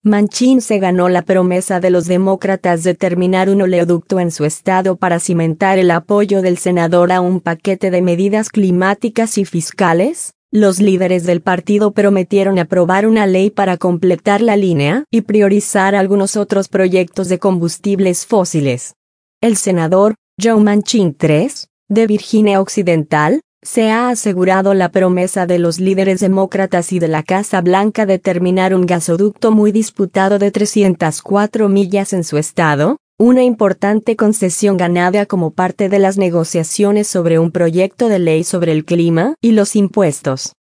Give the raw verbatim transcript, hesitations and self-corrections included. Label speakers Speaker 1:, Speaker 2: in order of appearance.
Speaker 1: Manchin se ganó la promesa de los demócratas de terminar un oleoducto en su estado para cimentar el apoyo del senador a un paquete de medidas climáticas y fiscales. Los líderes del partido prometieron aprobar una ley para completar la línea y priorizar algunos otros proyectos de combustibles fósiles. El senador, Joe Manchin tercero, de Virginia Occidental, se ha asegurado la promesa de los líderes demócratas y de la Casa Blanca de terminar un gasoducto muy disputado de trescientas cuatro millas en su estado, una importante concesión ganada como parte de las negociaciones sobre un proyecto de ley sobre el clima y los impuestos.